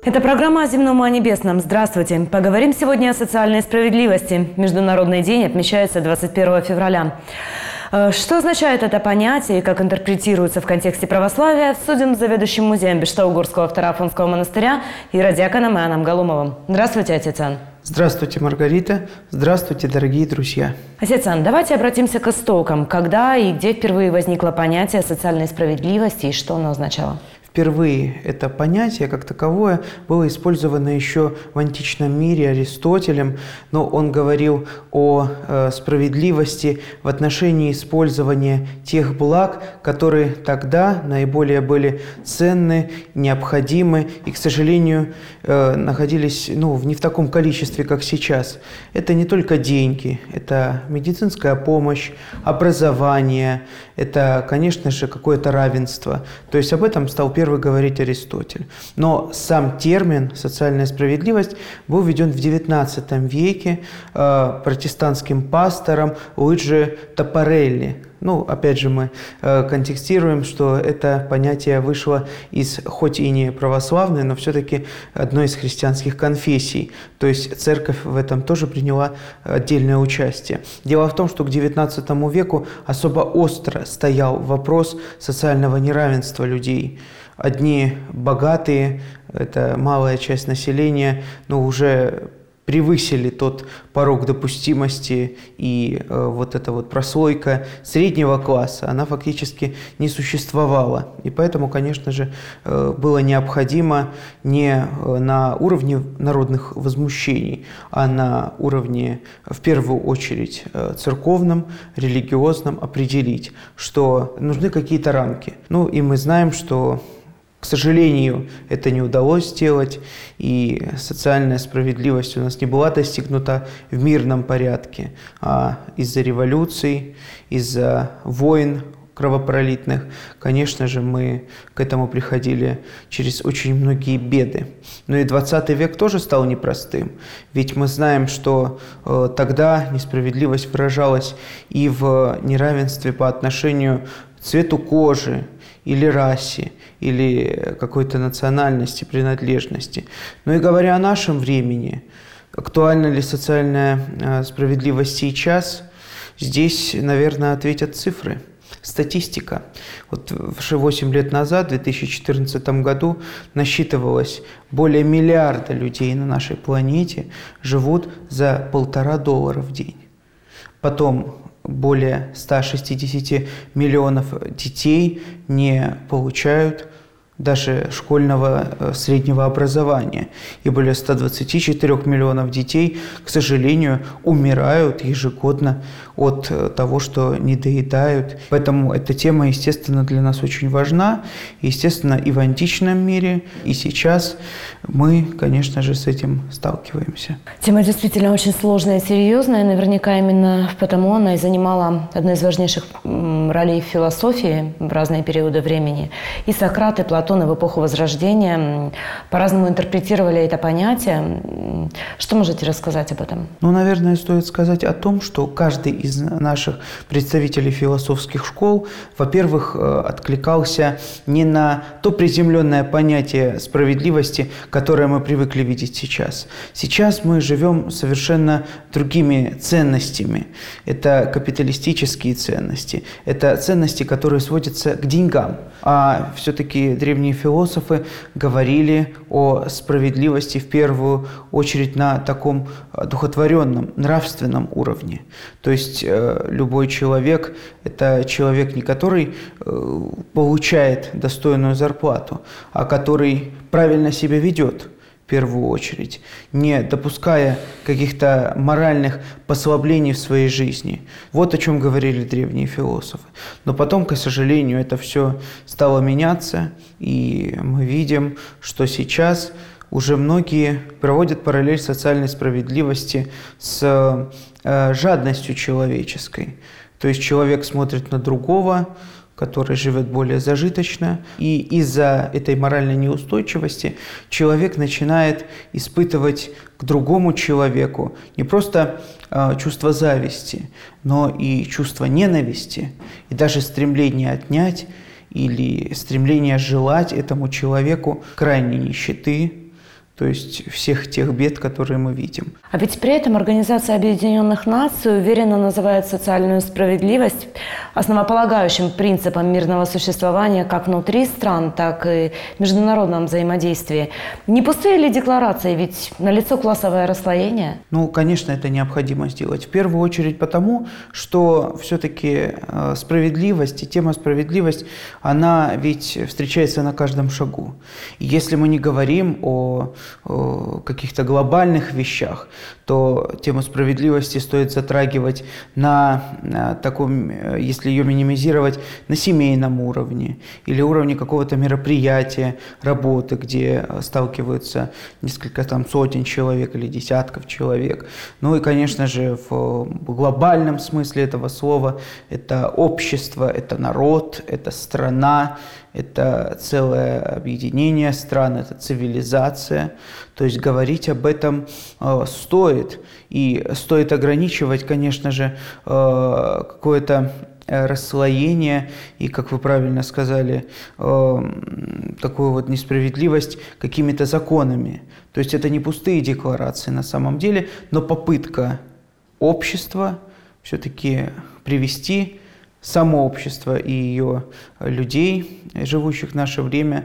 Это программа «О земном и о небесном». Здравствуйте. Поговорим сегодня о социальной справедливости. Международный день отмечается 21 февраля. Что означает это понятие и как интерпретируется в контексте православия, судим заведующим музеем Бештаугурского Второафонского монастыря иеродиаконом Иоанном Галумовым. Здравствуйте, отец Иоанн. Здравствуйте, Маргарита. Здравствуйте, дорогие друзья. Отец Иоанн, давайте обратимся к истокам. Когда и где впервые возникло понятие социальной справедливости и что оно означало? Впервые это понятие, как таковое, было использовано еще в античном мире Аристотелем, но он говорил о справедливости в отношении использования тех благ, которые тогда наиболее были ценны, необходимы и, к сожалению, находились не в таком количестве, как сейчас. Это не только деньги, это медицинская помощь, образование, это, конечно же, какое-то равенство. То есть об этом стал первый говорить Аристотель. Но сам термин «социальная справедливость» был введен в XIX веке протестантским пастором Луиджи Тапарелли. Опять же, мы контекстируем, что это понятие вышло из, хоть и не православной, но все-таки одной из христианских конфессий. То есть церковь в этом тоже приняла отдельное участие. Дело в том, что к XIX веку особо остро стоял вопрос социального неравенства людей. Одни богатые, это малая часть населения, уже превысили тот порог допустимости, и эта прослойка среднего класса, она фактически не существовала. И поэтому, конечно же, было необходимо не на уровне народных возмущений, а на уровне, в первую очередь, церковном, религиозном определить, что нужны какие-то рамки. И мы знаем, что, к сожалению, это не удалось сделать, и социальная справедливость у нас не была достигнута в мирном порядке, а из-за революций, из-за войн кровопролитных, конечно же, мы к этому приходили через очень многие беды. И 20 век тоже стал непростым, ведь мы знаем, что тогда несправедливость выражалась и в неравенстве по отношению к цвету кожи, или расе, или какой-то национальности, принадлежности. И говоря о нашем времени, актуальна ли социальная справедливость сейчас, здесь, наверное, ответят цифры. Статистика. 8 лет назад, в 2014 году, насчитывалось более миллиарда людей на нашей планете живут за $1,5 в день. Потом более 160 миллионов детей не получают даже школьного среднего образования. И более 124 миллионов детей, к сожалению, умирают ежегодно от того, что недоедают. Поэтому эта тема, естественно, для нас очень важна. Естественно, и в античном мире, и сейчас мы, конечно же, с этим сталкиваемся. Тема действительно очень сложная и серьезная. Наверняка именно потому она и занимала одну из важнейших ролей в философии в разные периоды времени. И Сократ, и Платон в эпоху Возрождения по-разному интерпретировали это понятие. Что можете рассказать об этом? Наверное, стоит сказать о том, что каждый из наших представителей философских школ, во-первых, откликался не на то приземленное понятие справедливости, которое мы привыкли видеть сейчас. Сейчас мы живем совершенно другими ценностями. Это капиталистические ценности, это ценности, которые сводятся к деньгам. А все-таки древние философы говорили о справедливости в первую очередь на таком одухотворенном, нравственном уровне. То есть любой человек – это человек, не который получает достойную зарплату, а который правильно себя ведет в первую очередь, не допуская каких-то моральных послаблений в своей жизни. Вот о чем говорили древние философы. Но потом, к сожалению, это все стало меняться, и мы видим, что сейчас уже многие проводят параллель социальной справедливости с жадностью человеческой. То есть человек смотрит на другого, который живет более зажиточно, и из-за этой моральной неустойчивости человек начинает испытывать к другому человеку не просто чувство зависти, но и чувство ненависти, и даже стремление отнять или стремление желать этому человеку крайней нищеты, то есть всех тех бед, которые мы видим. А ведь при этом Организация Объединенных Наций уверенно называет социальную справедливость основополагающим принципом мирного существования как внутри стран, так и в международном взаимодействии. Не пустые ли декларации, ведь налицо классовое расслоение? Ну, конечно, это необходимо сделать. В первую очередь потому, что все-таки справедливость и тема справедливость, она ведь встречается на каждом шагу. И если мы не говорим о каких-то глобальных вещах, то тему справедливости стоит затрагивать на таком, если ее минимизировать, на семейном уровне или уровне какого-то мероприятия, работы, где сталкиваются несколько сотен человек или десятков человек. Ну и, конечно же, в глобальном смысле этого слова это общество, это народ, это страна, это целое объединение стран, это цивилизация. То есть говорить об этом стоит. И стоит ограничивать, конечно же, какое-то расслоение и, как вы правильно сказали, такую вот несправедливость какими-то законами. То есть это не пустые декларации на самом деле, но попытка общества все-таки привести само общество и ее людей, живущих в наше время,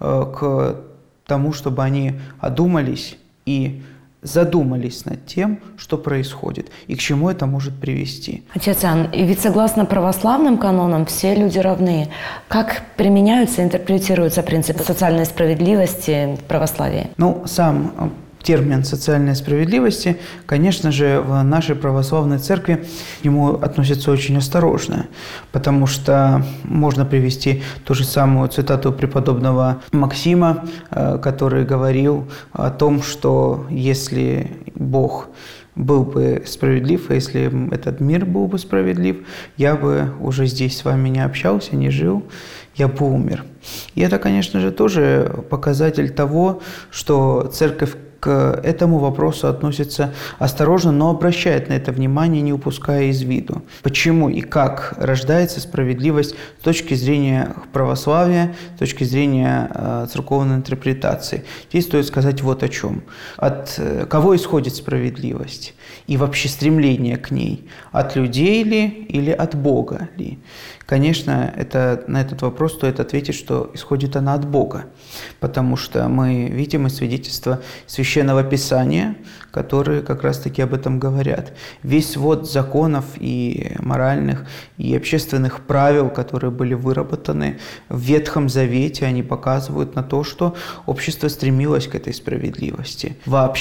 к тому, чтобы они одумались и задумались над тем, что происходит и к чему это может привести. Отец Иоанн, и ведь согласно православным канонам все люди равны. Как применяются и интерпретируются принципы социальной справедливости в православии? Ну, сам термин социальной справедливости, конечно же, в нашей православной церкви к нему относятся очень осторожно, потому что можно привести ту же самую цитату преподобного Максима, который говорил о том, что если Бог был бы справедлив, а если этот мир был бы справедлив, я бы уже здесь с вами не общался, не жил, я бы умер. И это, конечно же, тоже показатель того, что церковь к этому вопросу относится осторожно, но обращает на это внимание, не упуская из виду. Почему и как рождается справедливость с точки зрения православия, с точки зрения церковной интерпретации. Здесь стоит сказать вот о чем. От кого исходит справедливость и вообще стремление к ней? От людей ли или от Бога ли? Конечно, на этот вопрос стоит ответить, что исходит она от Бога, потому что мы видим и свидетельства Священного Писания, которые как раз-таки об этом говорят. Весь свод законов и моральных, и общественных правил, которые были выработаны в Ветхом Завете, они показывают на то, что общество стремилось к этой справедливости.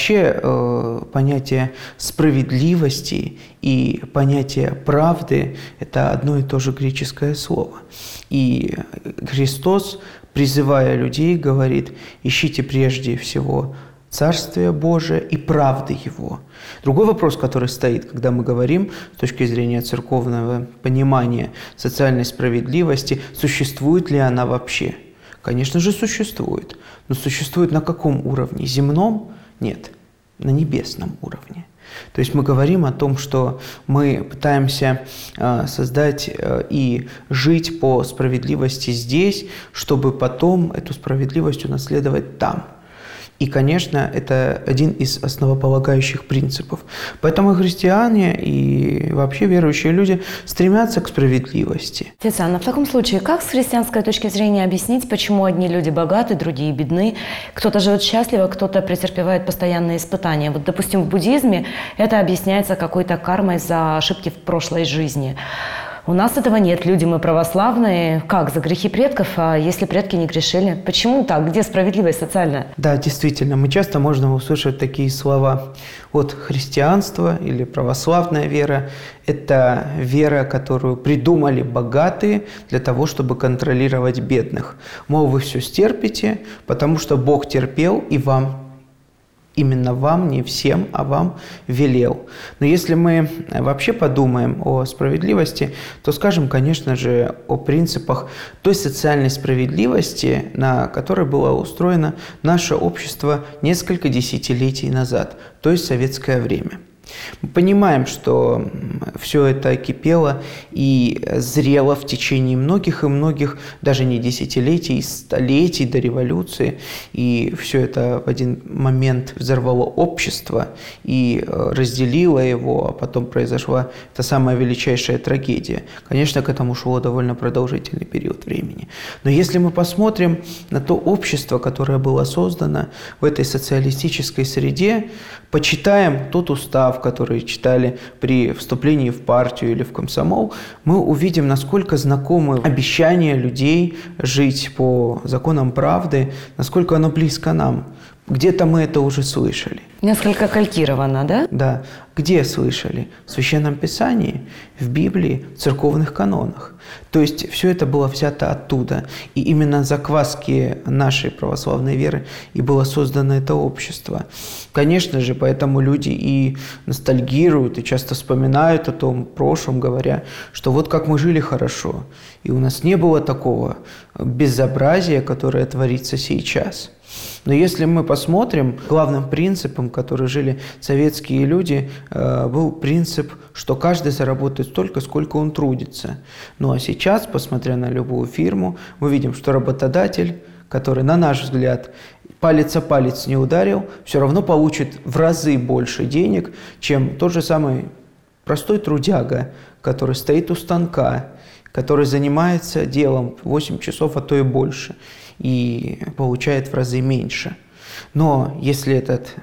Вообще понятие справедливости и понятие правды – это одно и то же греческое слово. И Христос, призывая людей, говорит: ищите прежде всего Царствие Божие и правды Его. Другой вопрос, который стоит, когда мы говорим с точки зрения церковного понимания социальной справедливости, существует ли она вообще? Конечно же, существует. Но существует на каком уровне? Земном? Нет, на небесном уровне. То есть мы говорим о том, что мы пытаемся создать и жить по справедливости здесь, чтобы потом эту справедливость унаследовать там. И, конечно, это один из основополагающих принципов. Поэтому и христиане, и вообще верующие люди стремятся к справедливости. Отец Иоанн, в таком случае, как с христианской точки зрения объяснить, почему одни люди богаты, другие бедны? Кто-то живет счастливо, кто-то претерпевает постоянные испытания. Вот, допустим, в буддизме это объясняется какой-то кармой за ошибки в прошлой жизни. У нас этого нет, люди мы православные. Как, за грехи предков, а если предки не грешили? Почему так? Где справедливость социальная? Да, действительно, мы часто можем услышать такие слова. Вот христианство или православная вера – это вера, которую придумали богатые для того, чтобы контролировать бедных. Мол, вы все стерпите, потому что Бог терпел и вам. Именно вам, не всем, а вам велел. Но если мы вообще подумаем о справедливости, то скажем, конечно же, о принципах той социальной справедливости, на которой было устроено наше общество несколько десятилетий назад, то есть советское время. Мы понимаем, что все это кипело и зрело в течение многих и многих, даже не десятилетий, столетий до революции. И все это в один момент взорвало общество и разделило его, а потом произошла та самая величайшая трагедия. Конечно, к этому шло довольно продолжительный период времени. Но если мы посмотрим на то общество, которое было создано в этой социалистической среде, почитаем тот устав, который читали при вступлении в партию или в комсомол, мы увидим, насколько знакомы обещания людей жить по законам правды, насколько оно близко нам. Где-то мы это уже слышали. Несколько калькировано, да? Да. Где слышали? В Священном Писании, в Библии, в церковных канонах. То есть все это было взято оттуда. И именно закваски нашей православной веры и было создано это общество. Конечно же, поэтому люди и ностальгируют, и часто вспоминают о том прошлом, говоря, что вот как мы жили хорошо, и у нас не было такого безобразия, которое творится сейчас. Но если мы посмотрим, главным принципом, который жили советские люди, был принцип, что каждый заработает столько, сколько он трудится. Ну а сейчас, посмотря на любую фирму, мы видим, что работодатель, который, на наш взгляд, палец о палец не ударил, все равно получит в разы больше денег, чем тот же самый простой трудяга, который стоит у станка, который занимается делом 8 часов, а то и больше, и получает в разы меньше. Но если этот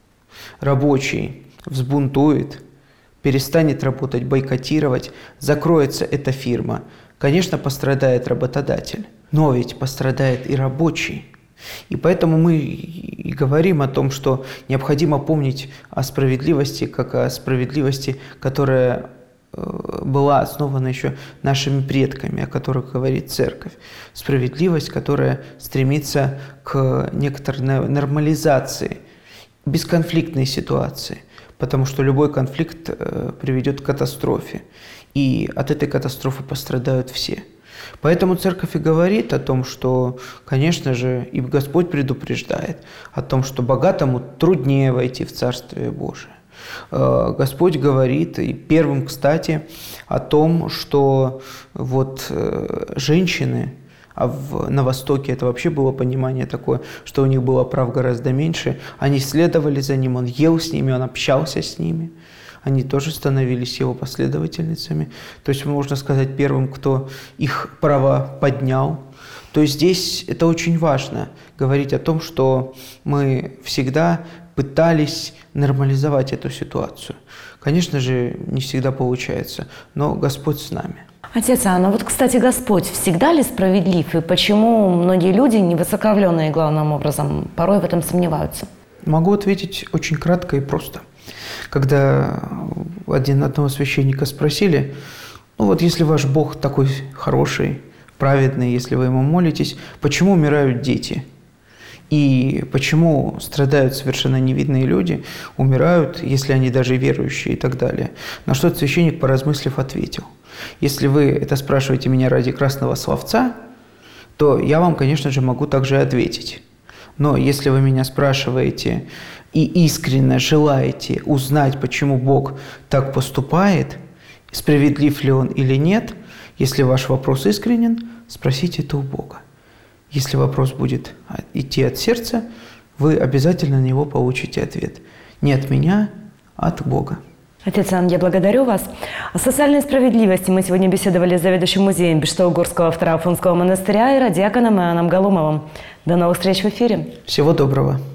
рабочий взбунтует, перестанет работать, бойкотировать, закроется эта фирма, конечно, пострадает работодатель, но ведь пострадает и рабочий. И поэтому мы и говорим о том, что необходимо помнить о справедливости, как о справедливости, которая была основана еще нашими предками, о которых говорит Церковь. Справедливость, которая стремится к некоторой нормализации бесконфликтной ситуации, потому что любой конфликт приведет к катастрофе, и от этой катастрофы пострадают все. Поэтому Церковь и говорит о том, что, конечно же, и Господь предупреждает о том, что богатому труднее войти в Царствие Божие. Господь говорит, и первым, кстати, о том, что вот женщины, а на Востоке это вообще было понимание такое, что у них было прав гораздо меньше, они следовали за ним, он ел с ними, он общался с ними, они тоже становились его последовательницами. То есть, можно сказать, первым, кто их права поднял. То есть здесь это очень важно, говорить о том, что мы всегда пытались нормализовать эту ситуацию. Конечно же, не всегда получается, но Господь с нами. Отец Иоанн, вот, кстати, Господь всегда ли справедлив? И почему многие люди, невысокровленные главным образом, порой в этом сомневаются? Могу ответить очень кратко и просто. Когда одного священника спросили, ну вот если ваш Бог такой хороший, праведный, если вы ему молитесь, почему умирают дети? И почему страдают совершенно невидные люди, умирают, если они даже верующие и так далее? На что священник, поразмыслив, ответил: если вы это спрашиваете меня ради красного словца, то я вам, конечно же, могу также ответить. Но если вы меня спрашиваете и искренне желаете узнать, почему Бог так поступает, справедлив ли Он или нет, если ваш вопрос искренен, спросите это у Бога. Если вопрос будет идти от сердца, вы обязательно на него получите ответ. Не от меня, а от Бога. Отец Иоанн, я благодарю вас. О социальной справедливости мы сегодня беседовали с заведующим музеем Бештоугорского Второафонского монастыря и радиаконом Иоанном Галумовым. До новых встреч в эфире. Всего доброго.